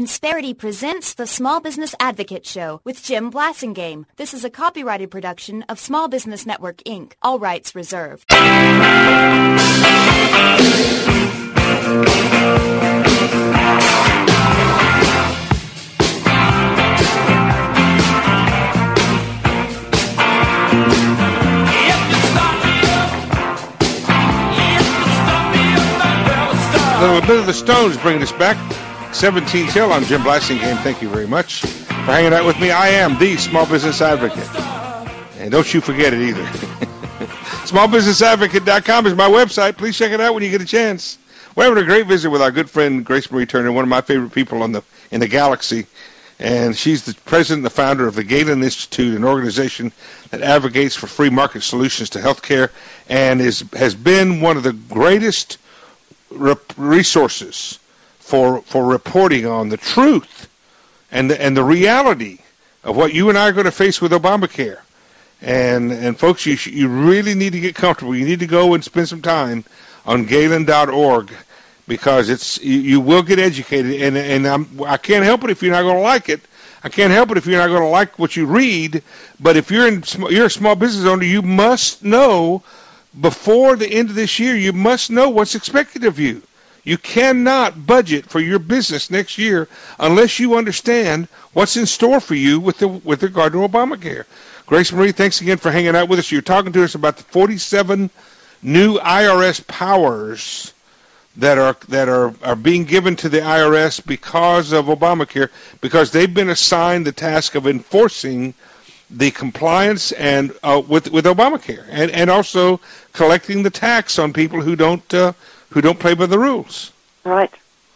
Insperity presents the Small Business Advocate Show with Jim Blasingame. This is a copyrighted production of Small Business Network, Inc. All rights reserved. A little bit of the Stones bringing us back. 17 till. I'm Jim Blasingame. Thank you very much for hanging out with me. I am the Small Business Advocate. And don't you forget it either. SmallBusinessAdvocate.com is my website. Please check it out when you get a chance. We're having a great visit with our good friend Grace Marie Turner, one of my favorite people in the galaxy. And she's the president and the founder of the Galen Institute, an organization that advocates for free market solutions to healthcare and has been one of the greatest resources for reporting on the truth and the reality of what you and I are going to face with Obamacare. And folks, you really need to get comfortable. You need to go and spend some time on Galen.org because you will get educated. And I can't help it if you're not going to like it. I can't help it if you're not going to like what you read. But if you're a small business owner, you must know before the end of this year. You must know what's expected of you. You cannot budget for your business next year unless you understand what's in store for you with regard to Obamacare. Grace Marie, thanks again for hanging out with us. You're talking to us about the 47 new IRS powers that are being given to the IRS because of Obamacare, because they've been assigned the task of enforcing the compliance and with Obamacare, and also collecting the tax on people who don't play by the rules. Right.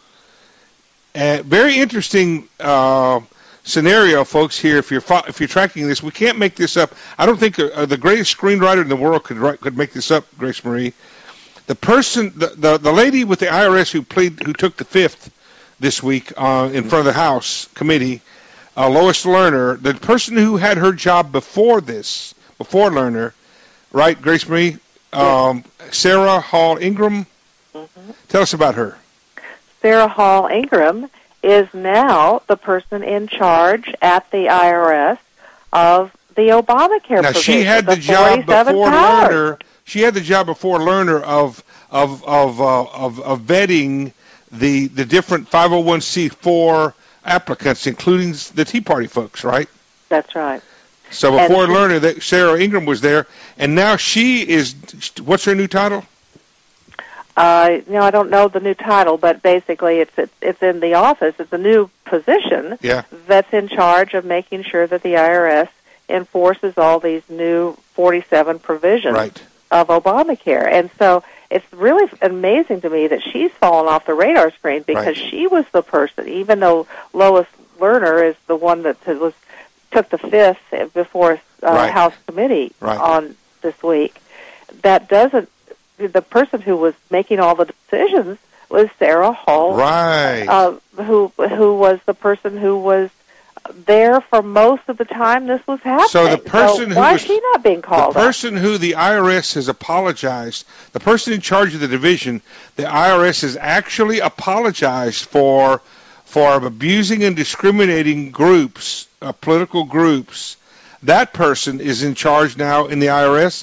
Very interesting scenario, folks. Here, if you're tracking this, we can't make this up. I don't think the greatest screenwriter in the world could make this up, Grace Marie. The person, the lady with the IRS who took the fifth this week in front of the House committee, Lois Lerner, the person who had her job before Lerner, right, Grace Marie? Yes. Sarah Hall Ingram. Mm-hmm. Tell us about her. Sarah Hall Ingram is now the person in charge at the IRS of the Obamacare now, provision. She had the job before Lerner. She had the job before Lerner of vetting the different 501c4 applicants, including the Tea Party folks, right? That's right. So before Lerner, Sarah Ingram was there, and now she is. What's her new title? I don't know the new title, but basically it's in the office. It's a new position that's in charge of making sure that the IRS enforces all these new 47 provisions of Obamacare. And so it's really amazing to me that she's fallen off the radar screen because she was the person, even though Lois Lerner is the one that took the fifth before House committee on this week, the person who was making all the decisions was Sarah Hall, who was the person who was there for most of the time this was happening. So the person why is she not being called? The person who the IRS has apologized, the person in charge of the division, the IRS has actually apologized for abusing and discriminating groups, political groups. That person is in charge now in the IRS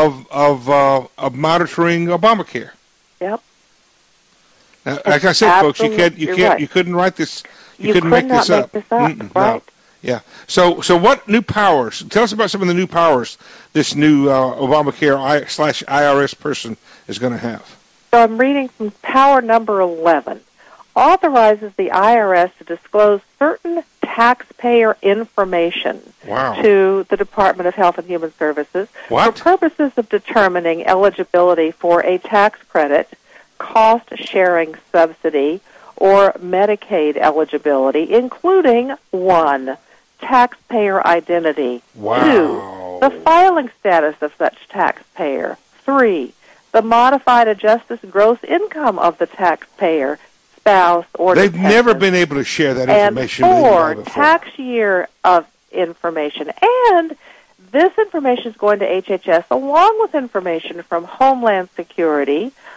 of monitoring Obamacare. Yep. Now, like I said, folks, you couldn't write this. You couldn't make this up. Right. No. Yeah. So what new powers? Tell us about some of the new powers this new Obamacare / IRS person is going to have. So I'm reading from power number 11. Authorizes the IRS to disclose certain taxpayer information to the Department of Health and Human Services for purposes of determining eligibility for a tax credit, cost-sharing subsidy, or Medicaid eligibility, including 1, taxpayer identity, 2, the filing status of such taxpayer, 3, the modified adjusted gross income of the taxpayer, spouse, or they've dependent. Never been able to share that information and with anybody before. Tax year of information. And this information is going to HHS along with information from Homeland Security,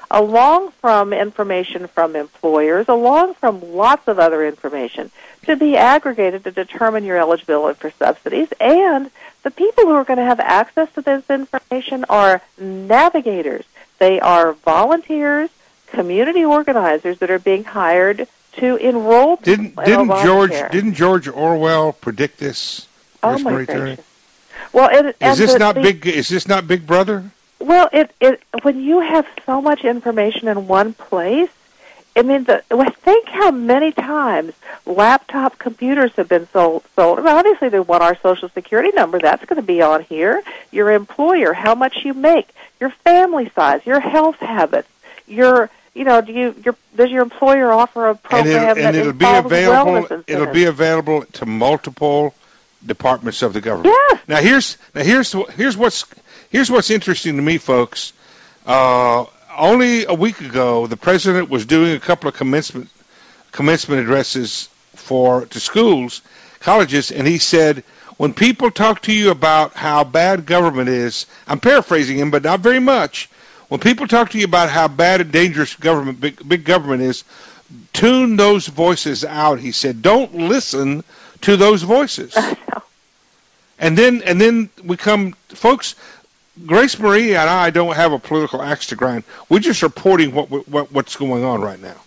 along from information from employers, along from lots of other information, to be aggregated to determine your eligibility for subsidies. And the people who are going to have access to this information are navigators. They are volunteers, community organizers that are being hired to enroll people in Obamacare. Didn't George Orwell predict this? Oh my gracious! Well, is this not Big Brother? Well, when you have so much information in one place, I mean, think how many times laptop computers have been sold. Well, obviously, they want our Social Security number. That's going to be on here. Your employer, how much you make, your family size, your health habits, does your employer offer a program that involves wellness incentives? It'll be available to multiple departments of the government. Yes. Now here's what's interesting to me, folks. Only a week ago, the president was doing a couple of commencement addresses to schools, colleges, and he said, when people talk to you about how bad government is, I'm paraphrasing him, but not very much. When people talk to you about how bad and dangerous big government is, tune those voices out. He said, don't listen to those voices. And then we come, folks. Grace Marie and I don't have a political axe to grind. We're just reporting what's going on right now.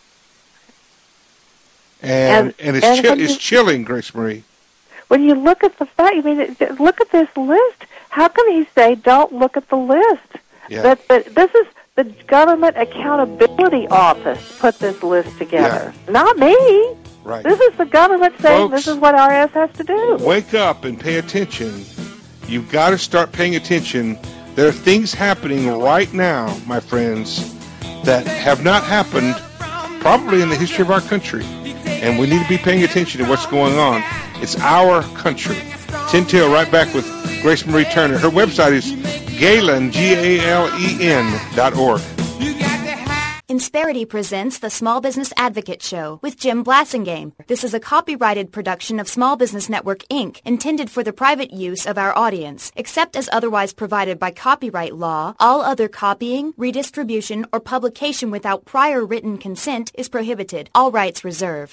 And it's chilling, Grace Marie. When you look at the fact, look at this list. How can he say, don't look at the list? Yeah. This is the Government Accountability Office put this list together, not me. Right. This is the government saying, folks, this is what IRS has to do. Wake up and pay attention. You've got to start paying attention. There are things happening right now, my friends, that have not happened probably in the history of our country. And we need to be paying attention to what's going on. It's our country. Tin Tail right back with Grace Marie Turner. Her website is Galen, GALEN.org. Insperity presents the Small Business Advocate Show with Jim Blasingame. This is a copyrighted production of Small Business Network, Inc., intended for the private use of our audience. Except as otherwise provided by copyright law, all other copying, redistribution, or publication without prior written consent is prohibited. All rights reserved.